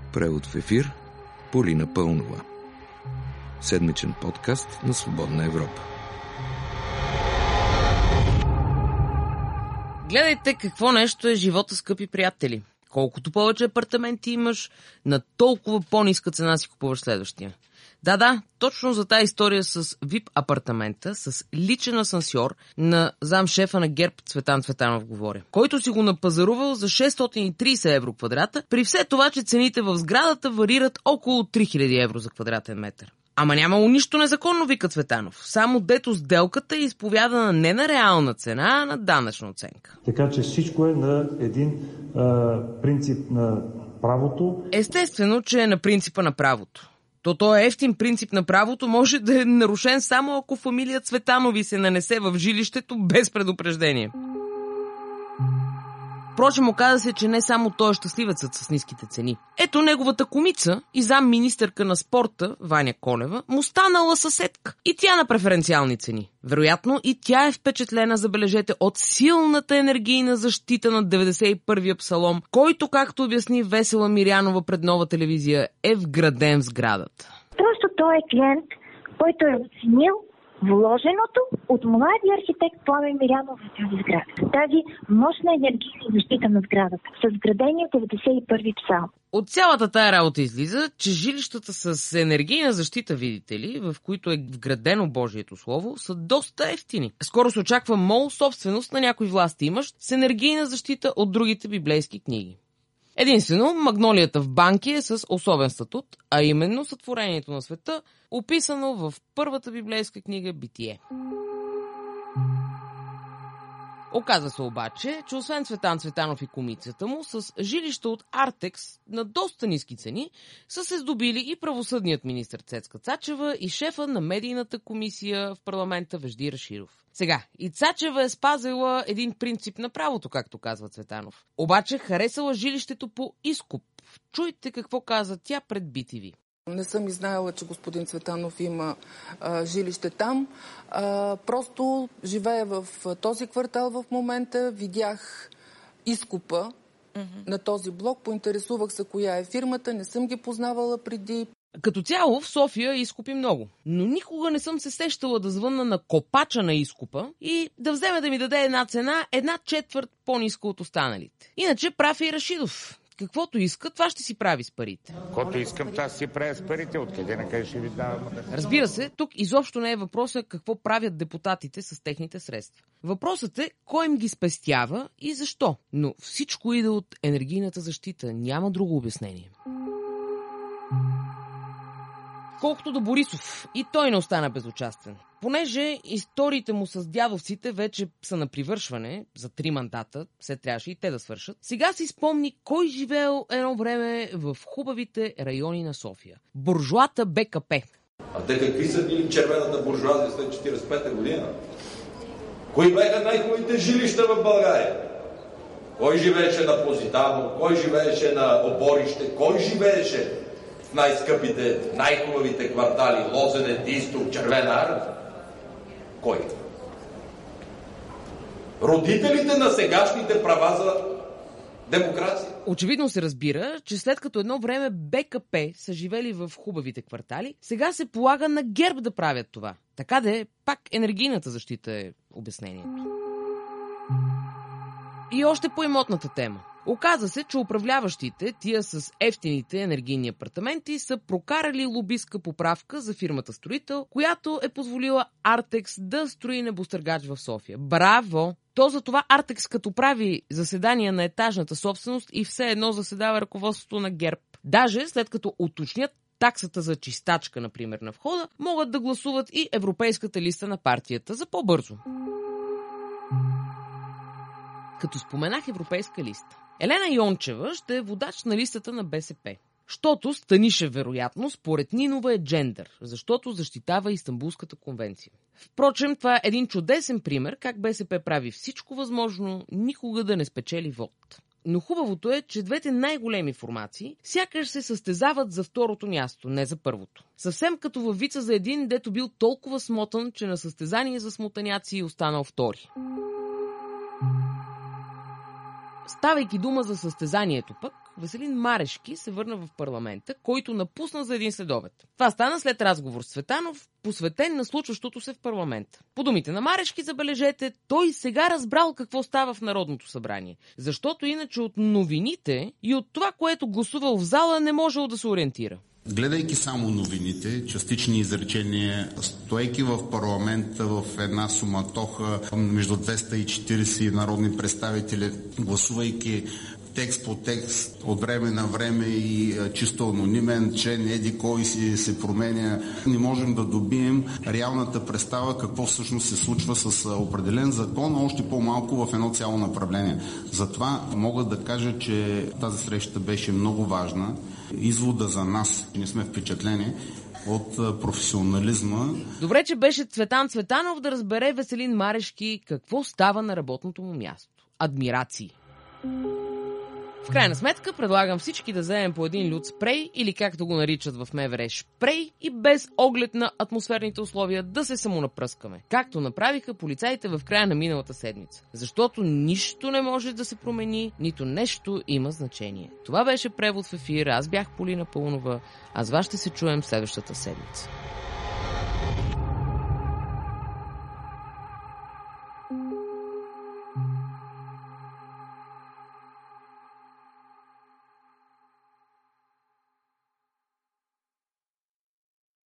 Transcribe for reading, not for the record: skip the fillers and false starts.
Превод в ефир Полина Пълнова. Седмичен подкаст на Свободна Европа. Гледайте какво нещо е живота, скъпи приятели. Колкото повече апартаменти имаш, на толкова по-ниска цена си купуваш следващия. Да, точно за тази история с VIP апартамента, с личен асансьор на замшефа на ГЕРБ Цветан Цветанов говоря, който си го напазарувал за 630 евро квадрата, при все това, че цените в сградата варират около 3000 евро за квадратен метър. Ама нямало нищо незаконно, вика Цветанов. Само дето сделката е изповядана не на реална цена, а на данъчна оценка. Така че всичко е на един принцип на правото. Естествено, че е на принципа на правото. Той ефтин принцип на правото може да е нарушен само ако фамилия Цветанови се нанесе в жилището без предупреждение. Впрочем, оказа се, че не само той е щастливецът с ниските цени. Ето неговата кумица и замминистърка на спорта, Ваня Колева, му станала съседка. И тя на преференциални цени. Вероятно и тя е впечатлена, забележете, от силната енергийна защита на 91-я псалом, който, както обясни Весела Мирянова пред Нова телевизия, е вграден в сградата. Просто той е клиент, който е оценил вложеното от младия архитект Пламен Мирянов в тази сграда. Тази мощна енергийна защита на сградата с вградени от 91-ви псалм. От цялата тая работа излиза, че жилищата с енергийна защита, видите ли, в които е вградено Божието Слово, са доста ефтини. Скоро се очаква мол собственост на някой власт имащ с енергийна защита от другите библейски книги. Единствено, магнолията в банки е с особен статут, а именно сътворението на света, описано в първата библейска книга Битие. Оказва се обаче, че освен Цветан Цветанов и кумицата му, с жилища от Артекс на доста ниски цени са се здобили и правосъдният министър Цецка Цачева и шефа на медийната комисия в парламента Вежди Рашидов. Сега, и Цачева е спазила един принцип на правото, както казва Цветанов. Обаче харесала жилището по изкуп. Чуйте какво каза тя пред BTV. Не съм и знаела, че господин Цветанов има жилище там. Просто живея в този квартал в момента. Видях изкупа на този блок. Поинтересувах се коя е фирмата. Не съм ги познавала преди. Като цяло в София изкупи много, но никога не съм се сещала да звънна на копача на изкупа и да вземе да ми даде една цена, 1/4 по-ниска от останалите. Иначе прав е и Рашидов. Каквото иска, това ще си прави с парите. Каквото искам, това си правя с парите. Откъде на къде ще ви давам? Разбира се, тук изобщо не е въпросът какво правят депутатите с техните средства. Въпросът е кой им ги спестява и защо. Но всичко иде от енергийната защита. Няма друго обяснение. Колкото до Борисов, и той не остана безучастен. Понеже историите му с дядовците вече са на привършване, за 3 мандата, все трябваше и те да свършат, сега си спомни кой живеел едно време в хубавите райони на София. Буржуата БКП. А те какви са били червената буржуазия след 45-та година? Кои бяха най-хубавите жилища в България? Кой живееше на Позитано? Кой живееше на Оборище? Кой живееше в най-скъпите, най-хубавите квартали? Лозенец, Изток, Червена армия? Кой? Родителите на сегашните права за демокрация. Очевидно се разбира, че след като едно време БКП са живели в хубавите квартали, сега се полага на ГЕРБ да правят това. Така да е, пак енергийната защита е обяснението. И още по имотната тема. Оказа се, че управляващите, тия с ефтините енергийни апартаменти, са прокарали лобистка поправка за фирмата строител, която е позволила Артекс да строи небостъргач в София. Браво! То за това Артекс, като прави заседания на етажната собственост и все едно заседава ръководството на ГЕРБ. Даже след като уточнят таксата за чистачка, например, на входа, могат да гласуват и европейската листа на партията за по-бързо. Като споменах европейска листа. Елена Йончева ще е водач на листата на БСП. Щото Станишев, вероятно, според Нинова е джендър, защото защитава Истанбулската конвенция. Впрочем, това е един чудесен пример как БСП прави всичко възможно никога да не спечели вод. Но хубавото е, че двете най-големи формации сякаш се състезават за второто място, не за първото. Съвсем като във вица за един, дето бил толкова смотан, че на състезание за смотаняци останал втори. Ставайки дума за състезанието пък, Веселин Марешки се върна в парламента, който напусна за един следобед. Това стана след разговор с Цветанов, посветен на случващото се в парламента. По думите на Марешки, забележете, той сега разбрал какво става в Народното събрание. Защото иначе от новините и от това, което гласувал в зала, не можел да се ориентира. Гледайки само новините, частични изречения, стоейки в парламента в една суматоха между 240 народни представители, гласувайки текст по текст от време на време и чисто анонимен член еди кой си се променя, не можем да добием реалната представа какво всъщност се случва с определен закон, а още по-малко в едно цяло направление. Затова мога да кажа, че тази среща беше много важна. Извода за нас, не сме впечатлени от професионализма. Добре, че беше Цветан Цветанов да разбере Веселин Марешки какво става на работното му място. Адмирации. В крайна сметка предлагам всички да вземем по един лют спрей или както го наричат в МВР шпрей и без оглед на атмосферните условия да се самонапръскаме, както направиха полицаите в края на миналата седмица. Защото нищо не може да се промени, нито нещо има значение. Това беше Превод в ефир, аз бях Полина Паунова, а с вас ще се чуем следващата седмица.